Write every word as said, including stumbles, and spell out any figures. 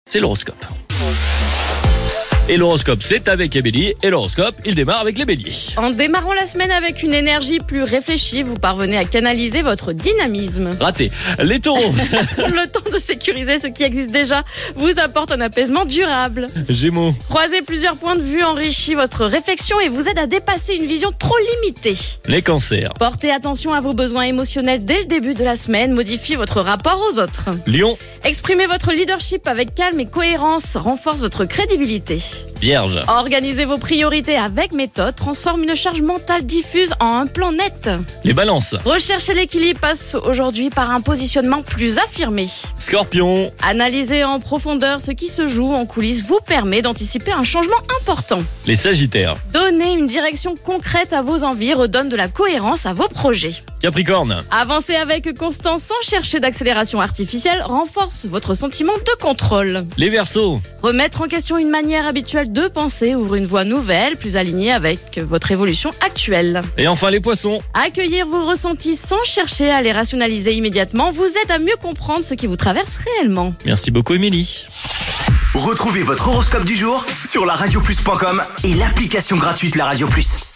c'est l'horoscope. Et l'horoscope, c'est avec Émilie. Et l'horoscope, il démarre avec les béliers. En démarrant la semaine avec une énergie plus réfléchie, vous parvenez à canaliser votre dynamisme. Raté. Les taureaux. Le temps de sécuriser ce qui existe déjà vous apporte un apaisement durable. Gémeaux. Croiser plusieurs points de vue enrichit votre réflexion et vous aide à dépasser une vision trop limitée. Les cancers. Portez attention à vos besoins émotionnels dès le début de la semaine, modifiez votre rapport aux autres. Lion. Exprimez votre leadership avec calme et cohérence, renforce votre crédibilité. Vierge. Organisez vos priorités avec méthode, transforme une charge mentale diffuse en un plan net. Les balances. Rechercher l'équilibre passe aujourd'hui par un positionnement plus affirmé. Scorpion. Analyser en profondeur ce qui se joue en coulisses vous permet d'anticiper un changement important. Les sagittaires. Donner une direction concrète à vos envies redonne de la cohérence à vos projets. Capricorne. Avancer avec constance sans chercher d'accélération artificielle renforce votre sentiment de contrôle. Les verseaux. Remettre en question une manière habituelle de penser ouvre une voie nouvelle, plus alignée avec votre évolution actuelle. Et enfin les poissons. Accueillir vos ressentis sans chercher à les rationaliser immédiatement vous aide à mieux comprendre ce qui vous traverse réellement. Merci beaucoup Émilie. Retrouvez votre horoscope du jour sur la radio plus point com et l'application gratuite La Radio Plus.